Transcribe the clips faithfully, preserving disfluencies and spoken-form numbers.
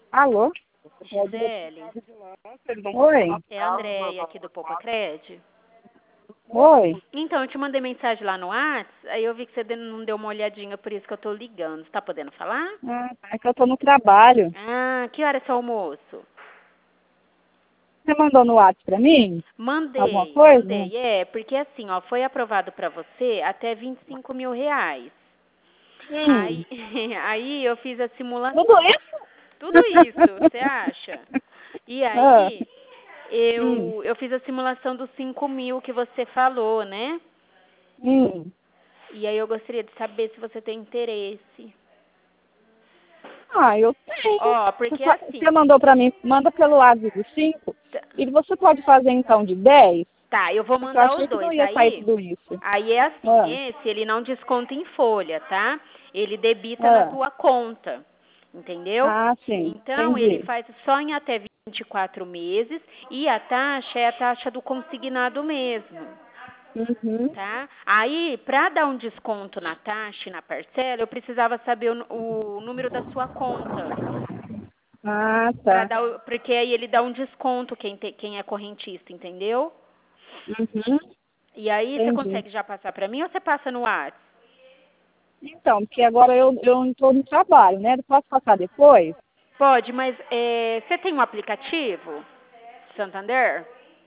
Alô? Gisele, Oi? é a Andréia aqui do Poupa Cred. Oi? Então, eu te mandei mensagem lá no WhatsApp, aí eu vi que você não deu uma olhadinha, por isso que eu tô ligando. Você tá podendo falar? Ah, é que eu tô no trabalho. Ah, que hora é seu almoço? Você mandou no WhatsApp pra mim? Alguma Mandei, coisa? mandei. É, porque assim, ó, foi aprovado pra você até vinte e cinco mil reais. Hum. Aí, aí eu fiz a Tudo simulação. isso? Tudo isso, você acha? E Ah, aí, hum. eu, eu fiz a simulação dos cinco mil que você falou, né? Hum. E aí eu gostaria de saber se você tem interesse. Ah, eu tenho. Ó, Você, porque fa- assim, você mandou pra mim, manda pelo WhatsApp de cinco. t- E você pode fazer então de dez? tá, eu vou Porque eu mandar achei os que não dois. ia sair Aí, tudo isso. aí é assim, Ah, esse ele não desconta em folha, tá? Ele debita na ah. tua conta, entendeu? Ah, sim. Então, ele Entendi. faz só em até vinte e quatro meses e a taxa é a taxa do consignado mesmo. Uhum. Tá? Aí, para dar um desconto na taxa e na parcela, eu precisava saber o, o número da sua conta. Ah, Pra tá. dar, o- porque aí ele dá um desconto quem, te- quem é correntista, entendeu? Uhum. E aí, você Entendi. consegue já passar para mim ou você passa no WhatsApp? Então, porque agora eu, eu não estou no trabalho, né? Eu posso passar depois? Pode, mas é, você tem um aplicativo, Santander?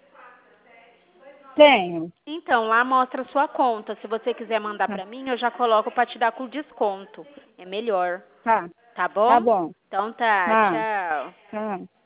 Tenho. Então, lá mostra a sua conta. Se você quiser mandar Tá. para mim, eu já coloco para te dar com desconto. É melhor. Tá, Tá tá bom? bom. Então tá, Tá, tchau. tá.